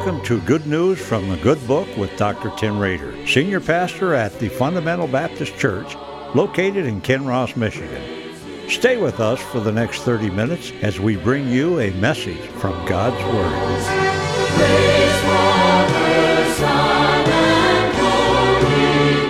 Welcome to Good News from the Good Book with Dr. Tim Rader, Senior Pastor at the Fundamental Baptist Church, located in Kinross, Michigan. Stay with us for the next 30 minutes as we bring you a message from God's Word. Praise Father, Son, and Holy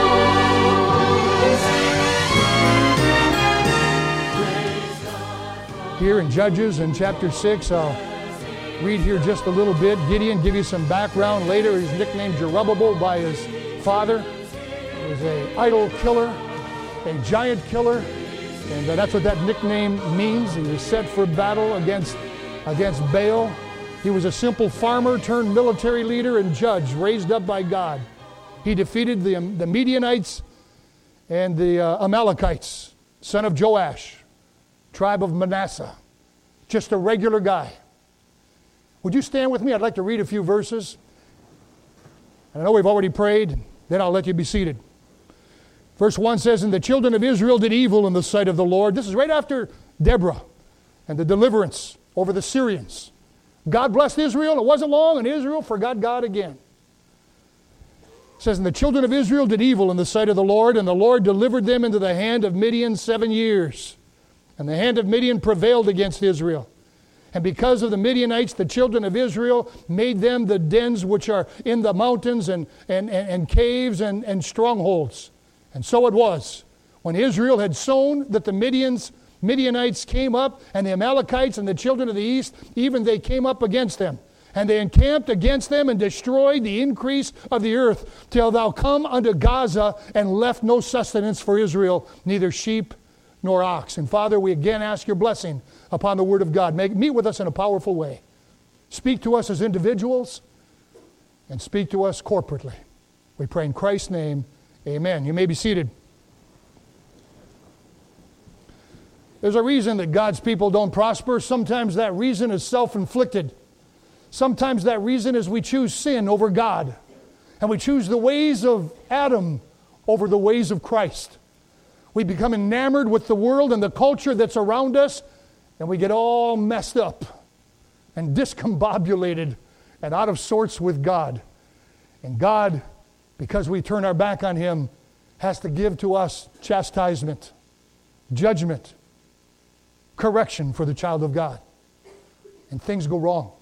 Ghost. Here in Judges in chapter 6, I'll read here just a little bit. Gideon, give you some background. Later, he's nicknamed Jerubbaal by his father. He was an idol killer, a giant killer, and that's what that nickname means. He was set for battle against Baal. He was a simple farmer turned military leader and judge raised up by God. He defeated the Midianites and the Amalekites, son of Joash, tribe of Manasseh. Just a regular guy. Would you stand with me? I'd like to read a few verses. I know we've already prayed, then I'll let you be seated. Verse 1 says, "And the children of Israel did evil in the sight of the Lord." This is right after Deborah and the deliverance over the Syrians. God blessed Israel. It wasn't long, and Israel forgot God again. It says, "And the children of Israel did evil in the sight of the Lord, and the Lord delivered them into the hand of Midian 7 years. And the hand of Midian prevailed against Israel. And because of the Midianites, the children of Israel made them the dens which are in the mountains and caves and strongholds. And so it was, when Israel had sown, that the Midianites came up, and the Amalekites and the children of the east, even they came up against them. And they encamped against them and destroyed the increase of the earth, till thou come unto Gaza, and left no sustenance for Israel, neither sheep nor ox." And Father, we again ask your blessing upon the Word of God. Meet with us in a powerful way. Speak to us as individuals, and speak to us corporately. We pray in Christ's name, amen. You may be seated. There's a reason that God's people don't prosper. Sometimes that reason is self-inflicted. Sometimes that reason is we choose sin over God. And we choose the ways of Adam over the ways of Christ. We become enamored with the world and the culture that's around us, and we get all messed up and discombobulated and out of sorts with God. And God, because we turn our back on Him, has to give to us chastisement, judgment, correction for the child of God. And things go wrong.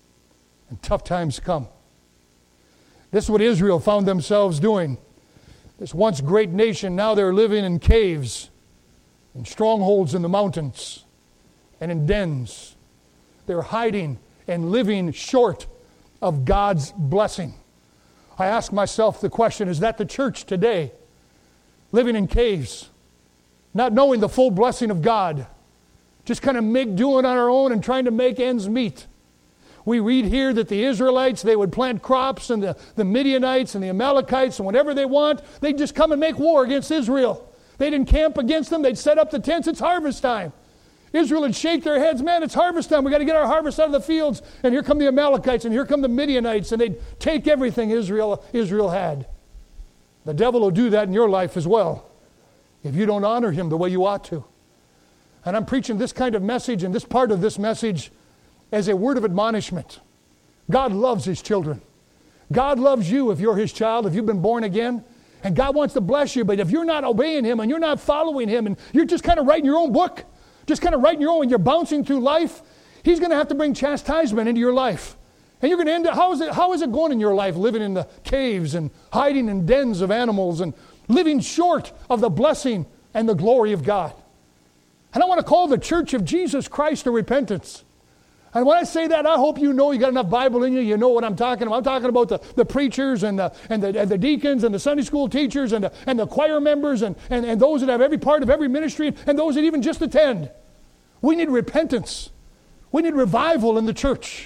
And tough times come. This is what Israel found themselves doing. This once great nation, now they're living in caves, in strongholds in the mountains, and in dens. They're hiding and living short of God's blessing. I ask myself the question, is that the church today? Living in caves, not knowing the full blessing of God, just kind of doing on our own and trying to make ends meet. We read here that the Israelites, they would plant crops, and the Midianites and the Amalekites, and whatever they want, they'd just come and make war against Israel. They'd encamp against them. They'd set up the tents. It's harvest time. Israel would shake their heads. Man, it's harvest time. We got to get our harvest out of the fields. And here come the Amalekites, and here come the Midianites, and they'd take everything Israel had. The devil will do that in your life as well, if you don't honor him the way you ought to. And I'm preaching this kind of message, and this part of this message, as a word of admonishment. God loves His children. God loves you if you're His child, if you've been born again. And God wants to bless you, but if you're not obeying Him and you're not following Him and you're just kind of writing your own book, just kind of writing your own, and you're bouncing through life, He's going to have to bring chastisement into your life. And you're going to end up, how is it going in your life, living in the caves and hiding in dens of animals and living short of the blessing and the glory of God? And I want to call the Church of Jesus Christ to repentance. And when I say that, I hope you know you got enough Bible in you. You know what I'm talking about. I'm talking about the preachers and the deacons and the Sunday school teachers and the choir members and those that have every part of every ministry and those that even just attend. We need repentance. We need revival in the church.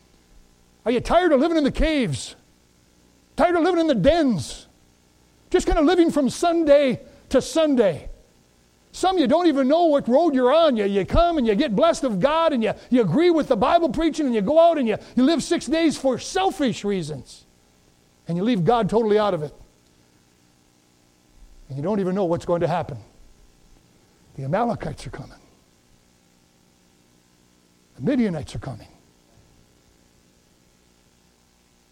Are you tired of living in the caves? Tired of living in the dens? Just kind of living from Sunday to Sunday. Some of you don't even know what road you're on. You come and you get blessed of God and you agree with the Bible preaching and you go out and you live 6 days for selfish reasons. And you leave God totally out of it. And you don't even know what's going to happen. The Amalekites are coming. The Midianites are coming.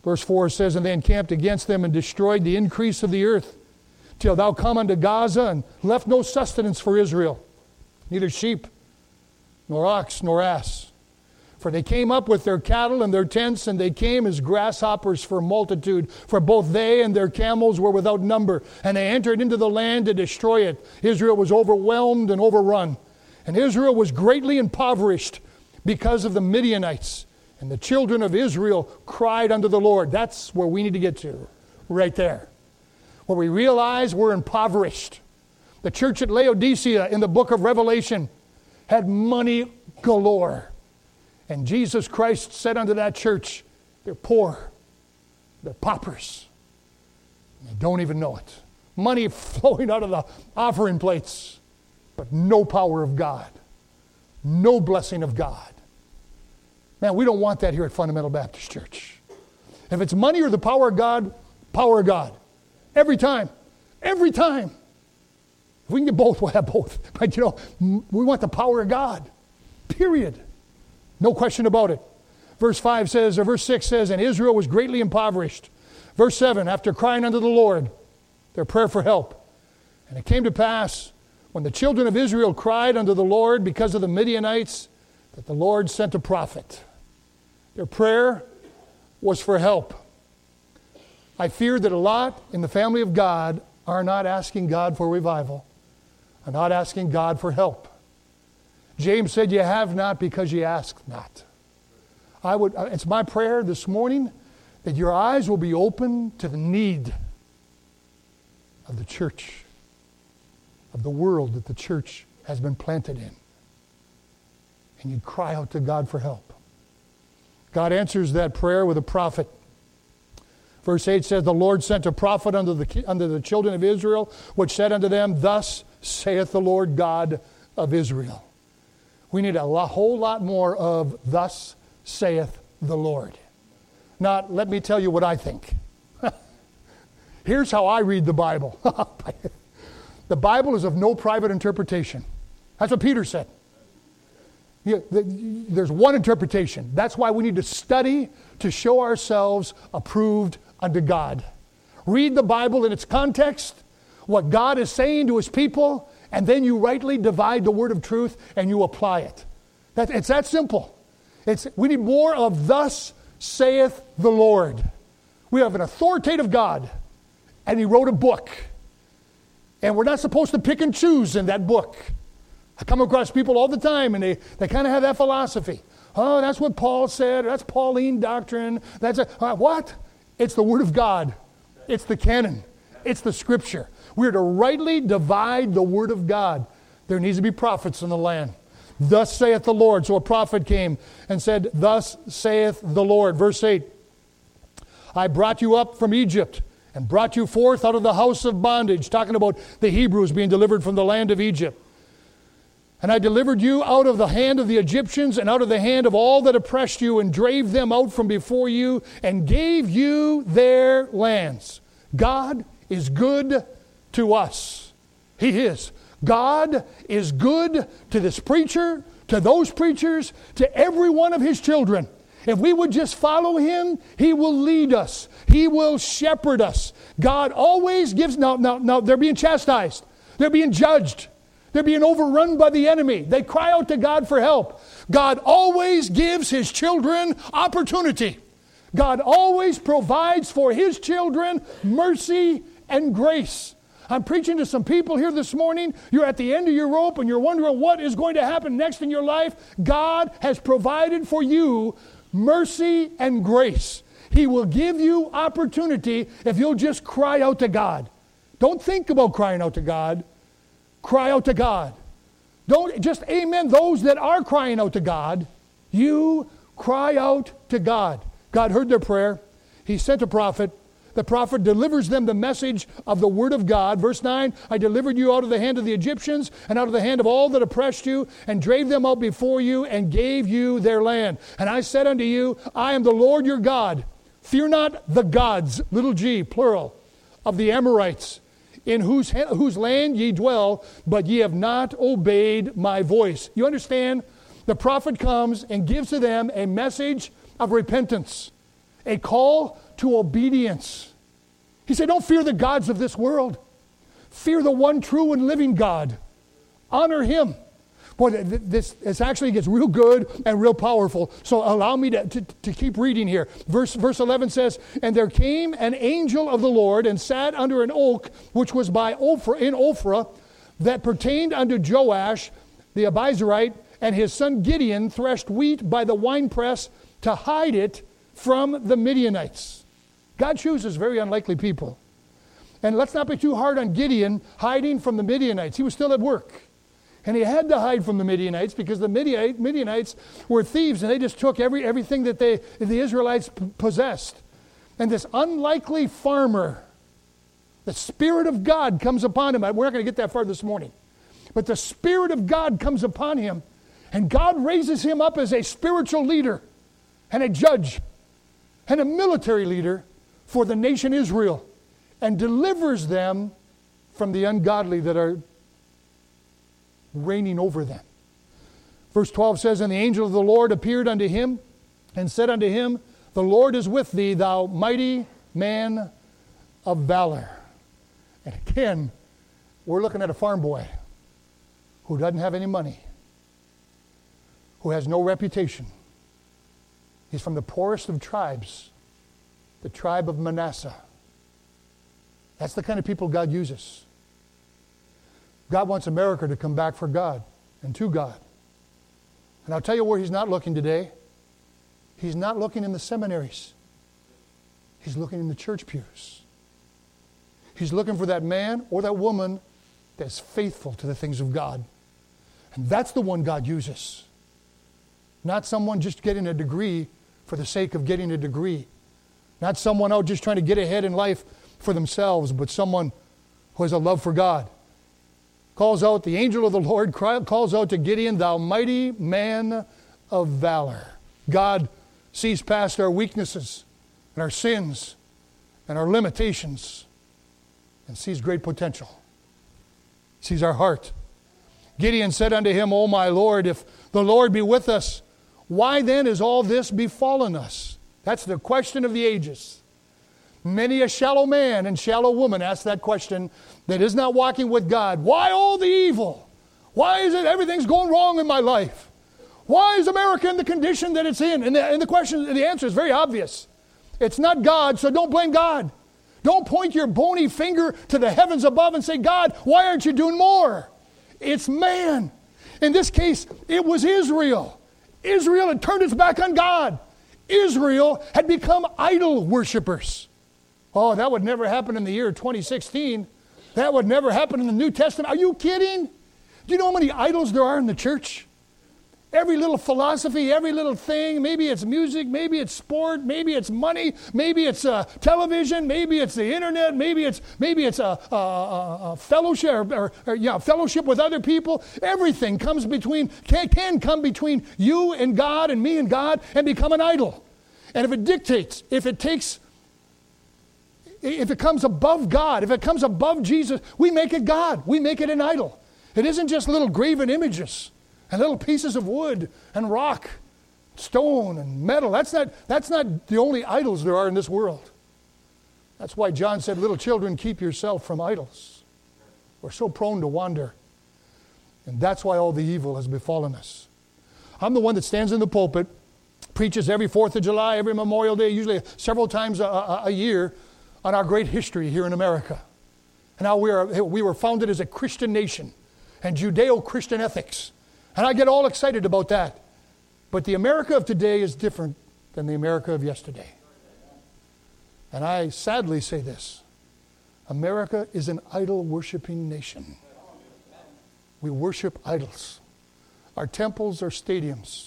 Verse 4 says, and they encamped against them and destroyed the increase of the earth, till thou come unto Gaza, and left no sustenance for Israel, neither sheep, nor ox, nor ass. For they came up with their cattle and their tents, and they came as grasshoppers for multitude. For both they and their camels were without number. And they entered into the land to destroy it. Israel was overwhelmed and overrun. And Israel was greatly impoverished because of the Midianites. And the children of Israel cried unto the Lord. That's where we need to get to, right there. Where we realize we're impoverished. The church at Laodicea in the book of Revelation had money galore. And Jesus Christ said unto that church, they're poor, they're paupers. They don't even know it. Money flowing out of the offering plates, but no power of God, no blessing of God. Man, we don't want that here at Fundamental Baptist Church. If it's money or the power of God, power of God. Every time. Every time. If we can get both, we'll have both. But we want the power of God. Period. No question about it. Verse 6 says, and Israel was greatly impoverished. Verse 7, after crying unto the Lord, their prayer for help. And it came to pass, when the children of Israel cried unto the Lord because of the Midianites, that the Lord sent a prophet. Their prayer was for help. I fear that a lot in the family of God are not asking God for revival, are not asking God for help. James said, you have not because you ask not. It's my prayer this morning that your eyes will be open to the need of the church, of the world that the church has been planted in. And you'd cry out to God for help. God answers that prayer with a prophet. Verse 8 says, the Lord sent a prophet unto the children of Israel, which said unto them, thus saith the Lord God of Israel. We need a whole lot more of thus saith the Lord. Not, let me tell you what I think. Here's how I read the Bible. The Bible is of no private interpretation. That's what Peter said. There's one interpretation. That's why we need to study to show ourselves approved unto God. Read the Bible in its context, what God is saying to His people, and then you rightly divide the word of truth and you apply it. It's that simple. We need more of thus saith the Lord. We have an authoritative God, and He wrote a book. And we're not supposed to pick and choose in that book. I come across people all the time, and they kind of have that philosophy. Oh, that's what Paul said. That's Pauline doctrine. What? It's the Word of God. It's the canon. It's the Scripture. We're to rightly divide the Word of God. There needs to be prophets in the land. Thus saith the Lord. So a prophet came and said, thus saith the Lord. Verse 8, I brought you up from Egypt and brought you forth out of the house of bondage. Talking about the Hebrews being delivered from the land of Egypt. And I delivered you out of the hand of the Egyptians and out of the hand of all that oppressed you, and drave them out from before you and gave you their lands. God is good to us. He is. God is good to this preacher, to those preachers, to every one of His children. If we would just follow Him, He will lead us. He will shepherd us. God always gives... Now, they're being chastised. They're being judged. They're being overrun by the enemy. They cry out to God for help. God always gives His children opportunity. God always provides for His children mercy and grace. I'm preaching to some people here this morning. You're at the end of your rope and you're wondering what is going to happen next in your life. God has provided for you mercy and grace. He will give you opportunity if you'll just cry out to God. Don't think about crying out to God. Cry out to God. Don't just amen those that are crying out to God. You cry out to God. God heard their prayer. He sent a prophet. The prophet delivers them the message of the word of God. Verse 9, I delivered you out of the hand of the Egyptians and out of the hand of all that oppressed you, and drave them out before you and gave you their land. And I said unto you, I am the Lord your God. Fear not the gods, little g, plural, of the Amorites, in whose land ye dwell, but ye have not obeyed my voice. You understand? The prophet comes and gives to them a message of repentance, a call to obedience. He said, don't fear the gods of this world. Fear the one true and living God. Honor Him. Boy, this actually gets real good and real powerful. So allow me to keep reading here. Verse 11 says, and there came an angel of the Lord and sat under an oak which was by Ophrah that pertained unto Joash the Abiezrite, and his son Gideon threshed wheat by the winepress to hide it from the Midianites. God chooses very unlikely people. And let's not be too hard on Gideon hiding from the Midianites. He was still at work. And he had to hide from the Midianites because the Midianites were thieves, and they just took everything that the Israelites possessed. And this unlikely farmer, the Spirit of God comes upon him. We're not going to get that far this morning. But the Spirit of God comes upon him, and God raises him up as a spiritual leader and a judge and a military leader for the nation Israel, and delivers them from the ungodly that are reigning over them. Verse 12 says, and the angel of the Lord appeared unto him and said unto him, the Lord is with thee, thou mighty man of valor. And again, we're looking at a farm boy who doesn't have any money, who has no reputation. He's from the poorest of tribes, the tribe of Manasseh. That's the kind of people God uses. God wants America to come back for God and to God. And I'll tell you where He's not looking today. He's not looking in the seminaries. He's looking in the church pews. He's looking for that man or that woman that's faithful to the things of God. And that's the one God uses. Not someone just getting a degree for the sake of getting a degree. Not someone out just trying to get ahead in life for themselves, but someone who has a love for God. Calls out, the angel of the Lord calls out to Gideon, thou mighty man of valor. God sees past our weaknesses and our sins and our limitations and sees great potential. Sees our heart. Gideon said unto him, O my Lord, if the Lord be with us, why then is all this befallen us? That's the question of the ages. Many a shallow man and shallow woman ask that question that is not walking with God. Why all the evil? Why is it everything's going wrong in my life? Why is America in the condition that it's in? And the answer is very obvious. It's not God, so don't blame God. Don't point your bony finger to the heavens above and say, God, why aren't you doing more? It's man. In this case, it was Israel. Israel had turned its back on God. Israel had become idol worshipers. Oh, that would never happen in the year 2016. That would never happen in the New Testament. Are you kidding? Do you know how many idols there are in the church? Every little philosophy, every little thing. Maybe it's music, maybe it's sport, maybe it's money, maybe it's television, maybe it's the internet, maybe it's a fellowship or fellowship with other people. Everything comes between can come between you and God and me and God and become an idol. And if it dictates, if it comes above God, if it comes above Jesus, we make it God. We make it an idol. It isn't just little graven images and little pieces of wood and rock, stone and metal. That's not the only idols there are in this world. That's why John said, little children, keep yourself from idols. We're so prone to wander. And that's why all the evil has befallen us. I'm the one that stands in the pulpit, preaches every 4th of July, every Memorial Day, usually several times a year, on our great history here in America. And how we were founded as a Christian nation and Judeo-Christian ethics. And I get all excited about that. But the America of today is different than the America of yesterday. And I sadly say this. America is an idol-worshiping nation. We worship idols. Our temples are stadiums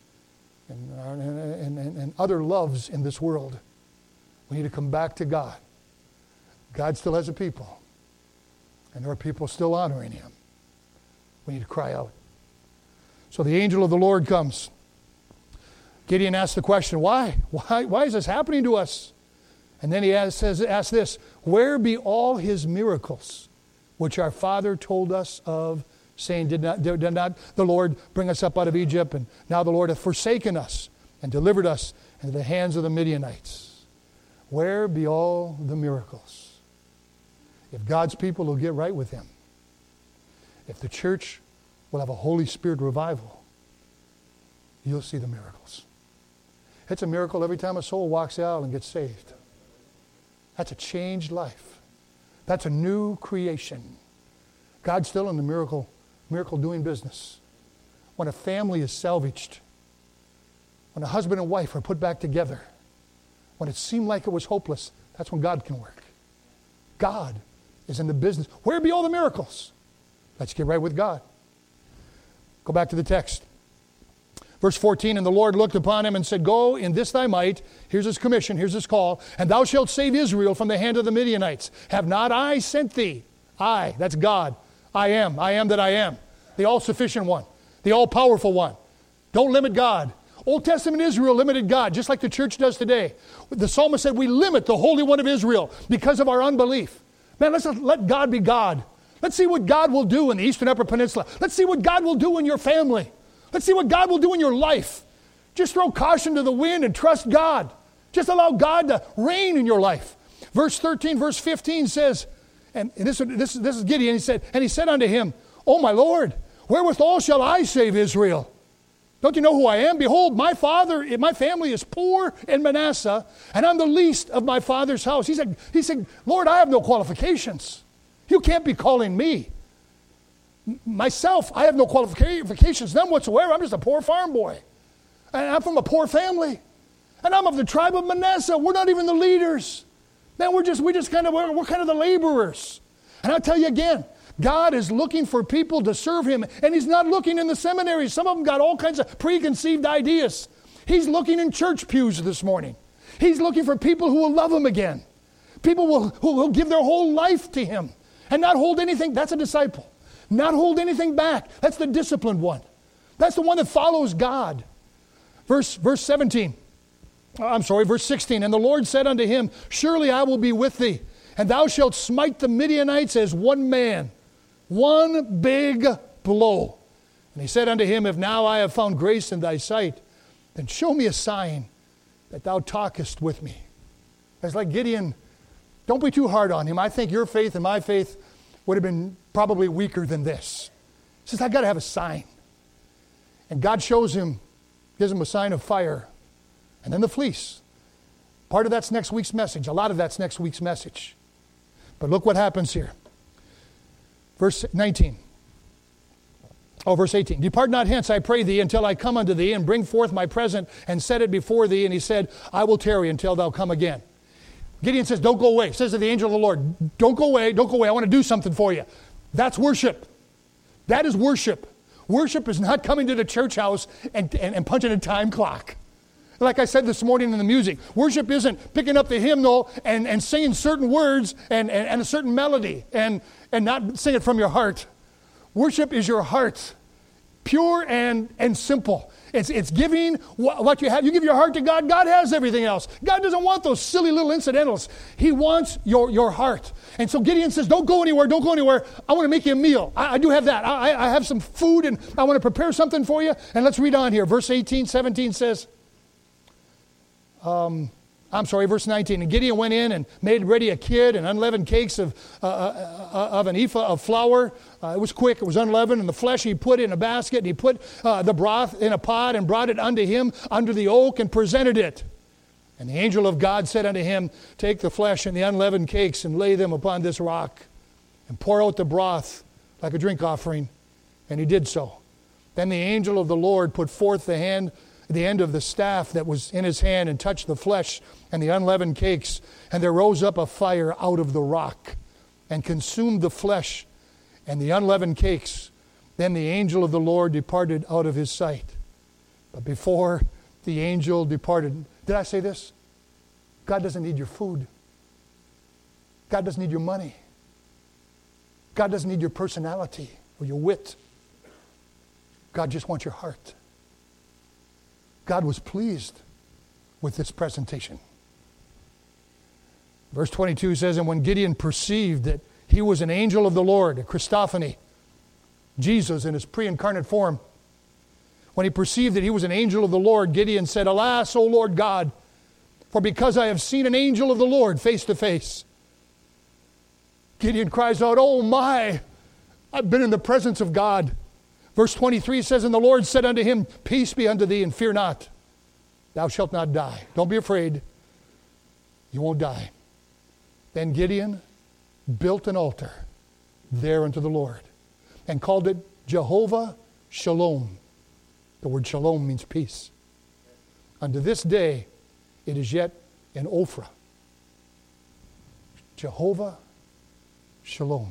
and other loves in this world. We need to come back to God. God still has a people. And there are people still honoring Him. We need to cry out. So the angel of the Lord comes. Gideon asks the question, why? Why is this happening to us? And then he asks this, where be all His miracles, which our father told us of, saying, did not the Lord bring us up out of Egypt? And now the Lord hath forsaken us and delivered us into the hands of the Midianites. Where be all the miracles? If God's people will get right with Him, if the church will have a Holy Spirit revival, you'll see the miracles. It's a miracle every time a soul walks out and gets saved. That's a changed life. That's a new creation. God's still in the miracle doing business. When a family is salvaged, when a husband and wife are put back together, when it seemed like it was hopeless, that's when God can work. God is in the business. Where be all the miracles? Let's get right with God. Go back to the text. Verse 14, and the Lord looked upon him and said, go in this thy might, here's his commission, here's his call, and thou shalt save Israel from the hand of the Midianites. Have not I sent thee? I, that's God. I am that I am. The all-sufficient one, the all-powerful one. Don't limit God. Old Testament Israel limited God, just like the church does today. The psalmist said we limit the Holy One of Israel because of our unbelief. Man, let's let God be God. Let's see what God will do in the Eastern Upper Peninsula. Let's see what God will do in your family. Let's see what God will do in your life. Just throw caution to the wind and trust God. Just allow God to reign in your life. Verse 13, verse 15 says, and this is Gideon, he said unto him, O my Lord, wherewithal shall I save Israel? Don't you know who I am? Behold, my family is poor in Manasseh, and I'm the least of my father's house. He said, Lord, I have no qualifications. You can't be calling me. Myself, I have no qualifications, none whatsoever. I'm just a poor farm boy. And I'm from a poor family. And I'm of the tribe of Manasseh. We're not even the leaders. Man, we're kind of the laborers. And I'll tell you again, God is looking for people to serve Him, and He's not looking in the seminaries. Some of them got all kinds of preconceived ideas. He's looking in church pews this morning. He's looking for people who will love Him again. People who will give their whole life to Him and not hold anything. That's a disciple. Not hold anything back. That's the disciplined one. That's the one that follows God. Verse 16. And the Lord said unto him, surely I will be with thee, and thou shalt smite the Midianites as one man. One big blow. And he said unto him, if now I have found grace in thy sight, then show me a sign that thou talkest with me. It's like Gideon, don't be too hard on him. I think your faith and my faith would have been probably weaker than this. He says, I've got to have a sign. And God shows him, gives him a sign of fire. And then the fleece. Part of that's next week's message. A lot of that's next week's message. But look what happens here. Verse 18. Depart not hence, I pray thee, until I come unto thee, and bring forth my present, and set it before thee. And he said, I will tarry until thou come again. Gideon says, don't go away. Says to the angel of the Lord, don't go away. I want to do something for you. That's worship. That is worship. Worship is not coming to the church house and punching a time clock. Like I said this morning in the music, worship isn't picking up the hymnal and singing certain words and a certain melody and not sing it from your heart. Worship is your heart, pure and simple. It's giving what you have. You give your heart to God, God has everything else. God doesn't want those silly little incidentals. He wants your heart. And so Gideon says, don't go anywhere. I want to make you a meal. I do have that. I have some food, and I want to prepare something for you. And let's read on here. Verse 17 says, verse 19. And Gideon went in and made ready a kid and unleavened cakes of an ephah of flour. It was quick, it was unleavened, and the flesh he put in a basket, and he put the broth in a pot and brought it unto him under the oak and presented it. And the angel of God said unto him, take the flesh and the unleavened cakes and lay them upon this rock and pour out the broth like a drink offering. And he did so. Then the angel of the Lord put forth the end of the staff that was in his hand and touched the flesh and the unleavened cakes. And there rose up a fire out of the rock and consumed the flesh and the unleavened cakes. Then the angel of the Lord departed out of his sight. But before the angel departed, did I say this? God doesn't need your food. God doesn't need your money. God doesn't need your personality or your wit. God just wants your heart. God was pleased with this presentation. Verse 22 says, and when Gideon perceived that he was an angel of the Lord, a Christophany, Jesus in his pre-incarnate form, when he perceived that he was an angel of the Lord, Gideon said, alas, O Lord God, For because I have seen an angel of the Lord face to face. Gideon cries out, oh my, I've been in the presence of God. Verse 23 says, and the Lord said unto him, peace be unto thee, and fear not. Thou shalt not die. Don't be afraid. You won't die. Then Gideon built an altar there unto the Lord and called it Jehovah Shalom. The word shalom means peace. Unto this day, it is yet in Ophrah. Jehovah Shalom.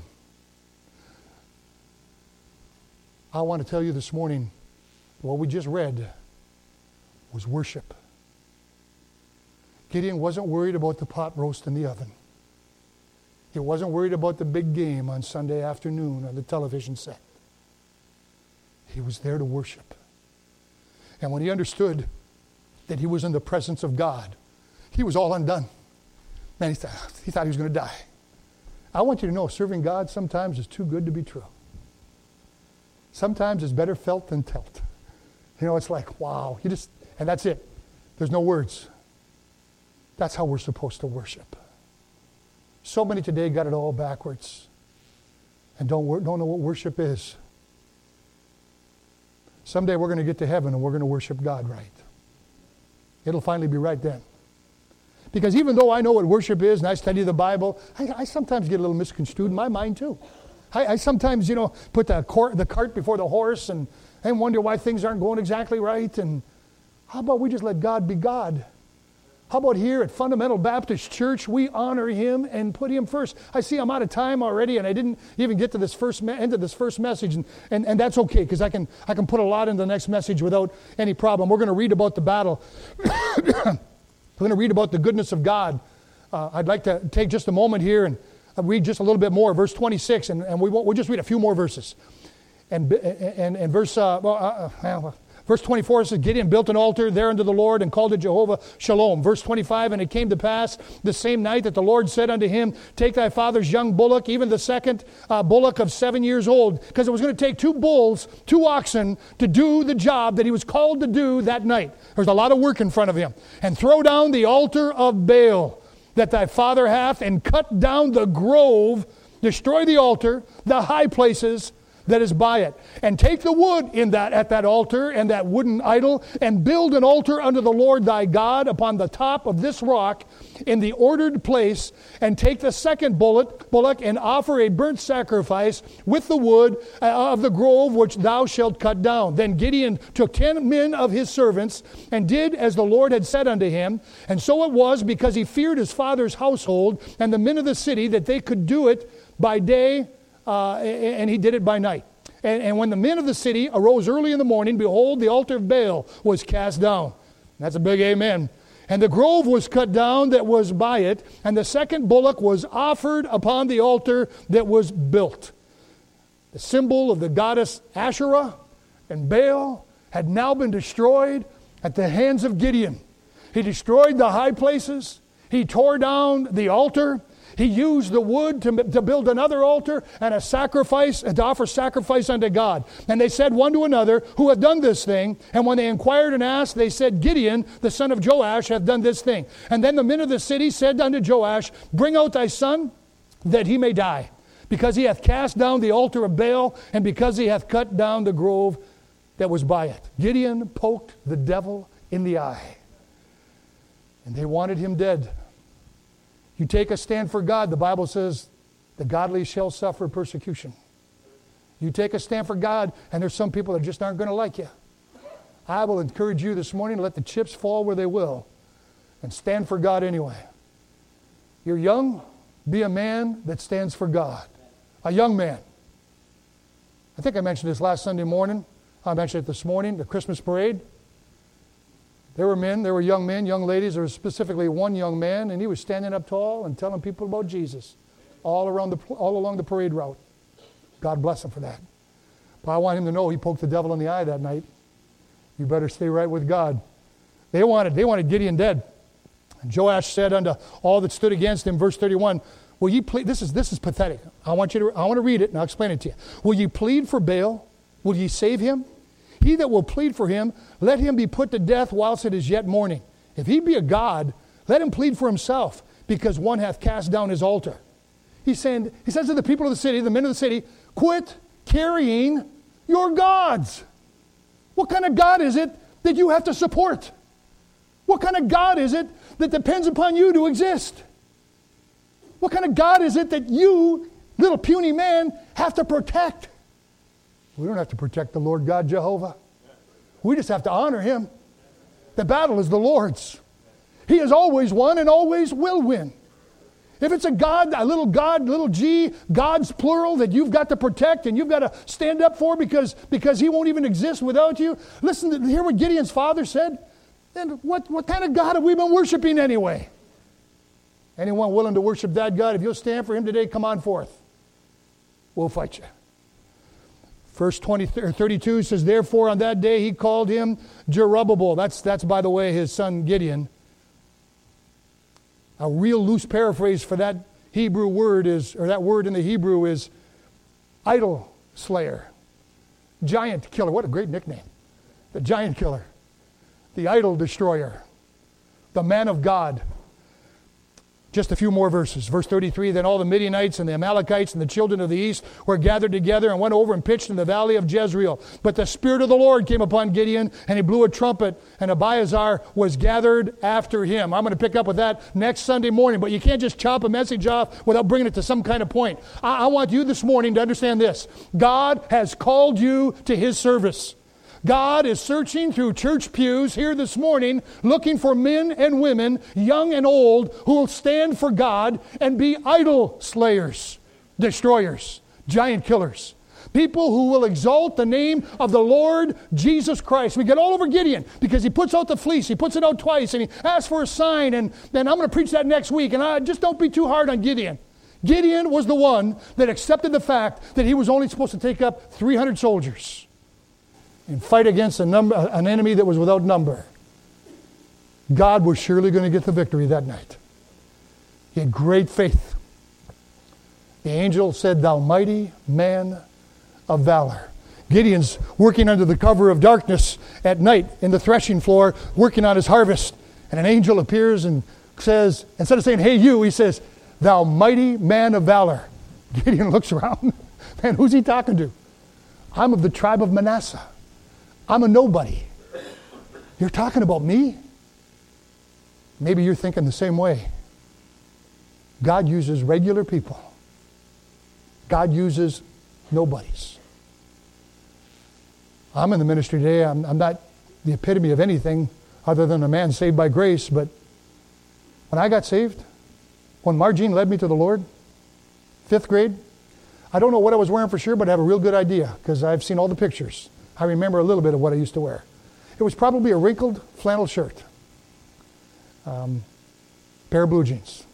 I want to tell you this morning, what we just read was worship. Gideon wasn't worried about the pot roast in the oven. He wasn't worried about the big game on Sunday afternoon on the television set. He was there to worship. And when he understood that he was in the presence of God, he was all undone. Man, he thought he was going to die. I want you to know, serving God sometimes is too good to be true. Sometimes it's better felt than telt. You know, it's like, wow, and that's it. There's no words. That's how we're supposed to worship. So many today got it all backwards and don't know what worship is. Someday we're going to get to heaven and we're going to worship God right. It'll finally be right then. Because even though I know what worship is and I study the Bible, I sometimes get a little misconstrued in my mind too. I sometimes, put the cart before the horse and wonder why things aren't going exactly right. And how about we just let God be God? How about here at Fundamental Baptist Church, we honor Him and put Him first. I see I'm out of time already, and I didn't even get to this end of this first message, and that's okay, because I can put a lot in the next message without any problem. We're going to read about the battle. We're going to read about the goodness of God. I'd like to take just a moment here and read just a little bit more, verse 26, and we'll just read a few more verses. And verse 24 says, Gideon built an altar there unto the Lord and called it Jehovah Shalom. Verse 25, and it came to pass the same night that the Lord said unto him, take thy father's young bullock, even the second bullock of 7 years old, because it was going to take 2 bulls, 2 oxen, to do the job that he was called to do that night. There's a lot of work in front of him. And throw down the altar of Baal that thy father hath, and cut down the grove, destroy the altar, the high places that is by it, and take the wood at that altar and that wooden idol, and build an altar unto the Lord thy God upon the top of this rock in the ordered place, and take the second bullock and offer a burnt sacrifice with the wood of the grove which thou shalt cut down. Then Gideon took 10 men of his servants and did as the Lord had said unto him, and so it was, because he feared his father's household and the men of the city, that they could do it by day, and he did it by night. And when the men of the city arose early in the morning, behold, the altar of Baal was cast down. That's a big amen. And the grove was cut down that was by it, and the second bullock was offered upon the altar that was built. The symbol of the goddess Asherah and Baal had now been destroyed at the hands of Gideon. He destroyed the high places. He tore down the altar. He used the wood to build another altar and a sacrifice, and to offer sacrifice unto God. And they said one to another, who hath done this thing? And when they inquired and asked, they said, Gideon, the son of Joash, hath done this thing. And then the men of the city said unto Joash, bring out thy son, that he may die, because he hath cast down the altar of Baal, and because he hath cut down the grove that was by it. Gideon poked the devil in the eye, and they wanted him dead. You take a stand for God, the Bible says, the godly shall suffer persecution. You take a stand for God, and there's some people that just aren't going to like you. I will encourage you this morning to let the chips fall where they will and stand for God anyway. You're young, be a man that stands for God. A young man. I think I mentioned this last Sunday morning. I mentioned it this morning, the Christmas parade. There were men, there were young men, young ladies. There was specifically one young man, and he was standing up tall and telling people about Jesus all along the parade route. God bless him for that. But I want him to know he poked the devil in the eye that night. You better stay right with God. They wanted Gideon dead. And Joash said unto all that stood against him, verse 31, will ye plead? This is pathetic. I want to read it, and I'll explain it to you. Will ye plead for Baal? Will ye save him? He that will plead for him, let him be put to death whilst it is yet morning. If he be a god, Let him plead for himself, because one hath cast down his altar. He says to the people of the city, the men of the city, quit carrying your gods. What kind of God is it that you have to support? What kind of God is it that depends upon you to exist? What kind of God is it that you, little puny man, have to protect? We don't have to protect the Lord God Jehovah. We just have to honor him. The battle is the Lord's. He has always won and always will win. If it's a God, little g, God's plural that you've got to protect and you've got to stand up for because he won't even exist without you. Listen to hear what Gideon's father said. Then what kind of God have we been worshiping anyway? Anyone willing to worship that God, if you'll stand for him today, come on forth. We'll fight you. Verse 32 says, therefore on that day he called him Jerubbaal. That's by the way his son Gideon. A real loose paraphrase for that Hebrew word is, or that word in the Hebrew is idol slayer, giant killer. What a great nickname. The giant killer, the idol destroyer, the man of God. Just a few more verses. Verse 33, then all the Midianites and the Amalekites and the children of the east were gathered together and went over and pitched in the valley of Jezreel. But the Spirit of the Lord came upon Gideon, and he blew a trumpet, and Abiathar was gathered after him. I'm going to pick up with that next Sunday morning, but you can't just chop a message off without bringing it to some kind of point. I want you this morning to understand this. God has called you to his service. God is searching through church pews here this morning, looking for men and women, young and old, who will stand for God and be idol slayers, destroyers, giant killers. People who will exalt the name of the Lord Jesus Christ. We get all over Gideon because he puts out the fleece. He puts it out twice and he asks for a sign. And then I'm going to preach that next week. And just don't be too hard on Gideon. Gideon was the one that accepted the fact that he was only supposed to take up 300 soldiers and fight against an enemy that was without number. God was surely going to get the victory that night. He had great faith. The angel said, thou mighty man of valor. Gideon's working under the cover of darkness at night in the threshing floor, working on his harvest. And an angel appears and says, instead of saying, hey you, he says, thou mighty man of valor. Gideon looks around. Man, who's he talking to? I'm of the tribe of Manasseh. I'm a nobody. You're talking about me? Maybe you're thinking the same way. God uses regular people. God uses nobodies. I'm in the ministry today. I'm not the epitome of anything other than a man saved by grace, but when I got saved, when Margene led me to the Lord, 5th grade, I don't know what I was wearing for sure, but I have a real good idea because I've seen all the pictures. I remember a little bit of what I used to wear. It was probably a wrinkled flannel shirt, pair of blue jeans.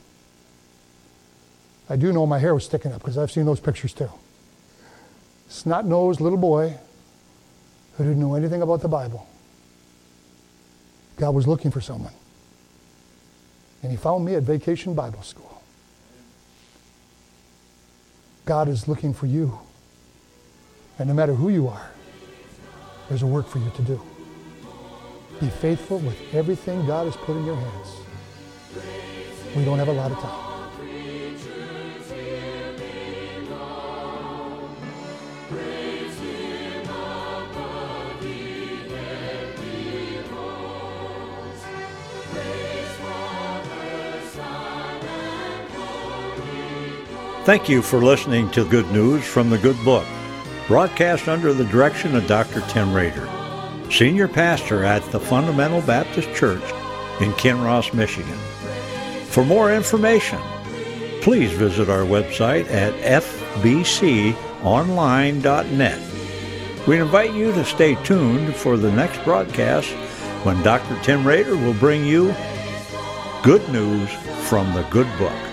I do know my hair was sticking up because I've seen those pictures too. Snot-nosed little boy who didn't know anything about the Bible. God was looking for someone. And he found me at Vacation Bible School. God is looking for you. And no matter who you are, there's a work for you to do. Be faithful with everything God has put in your hands. We don't have a lot of time. Thank you for listening to Good News from the Good Book, broadcast under the direction of Dr. Tim Rader, Senior Pastor at the Fundamental Baptist Church in Kinross, Michigan. For more information, please visit our website at fbconline.net. We invite you to stay tuned for the next broadcast when Dr. Tim Rader will bring you Good News from the Good Book.